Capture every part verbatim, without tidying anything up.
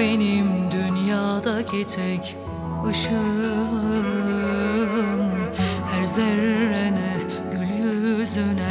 benim dünyadaki tek ışığım. Her zerrene, gül yüzüne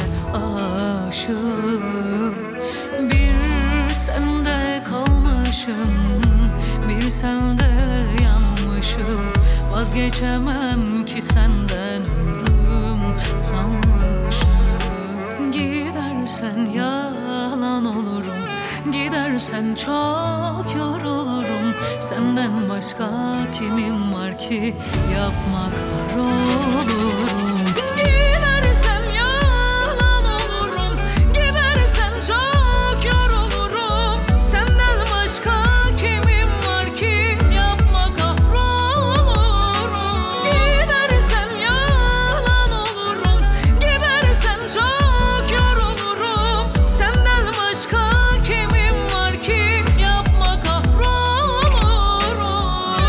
aşığım. Bir sende kalmışım, bir sende yanmışım. Vazgeçemem ki senden, ömrüm sanmışım. Gidersen yalan olurum, gidersen çok yorulurum. Senden başka kimim var ki, yapma kahrolurum. Gidersem yalan olurum, gidersen çok yorulurum. Senden başka kimim var ki, yapma kahrolurum. Gidersem yalan olurum, gidersen çok yorulurum. Senden başka kimim var ki, yapma kahrolurum.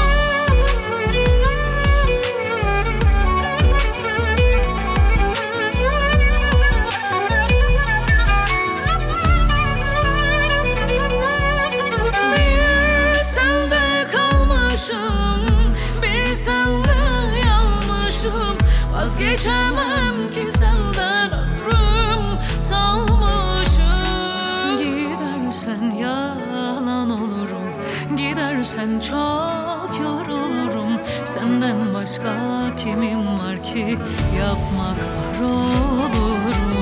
Bir sende kalmışım, bir sende yanmışım. Vazgeçemem ki senden, ömrüm salmışım. Gidersen yalan olurum, gidersen çok yorulurum. Senden başka kimim var ki, yapma kahrolurum.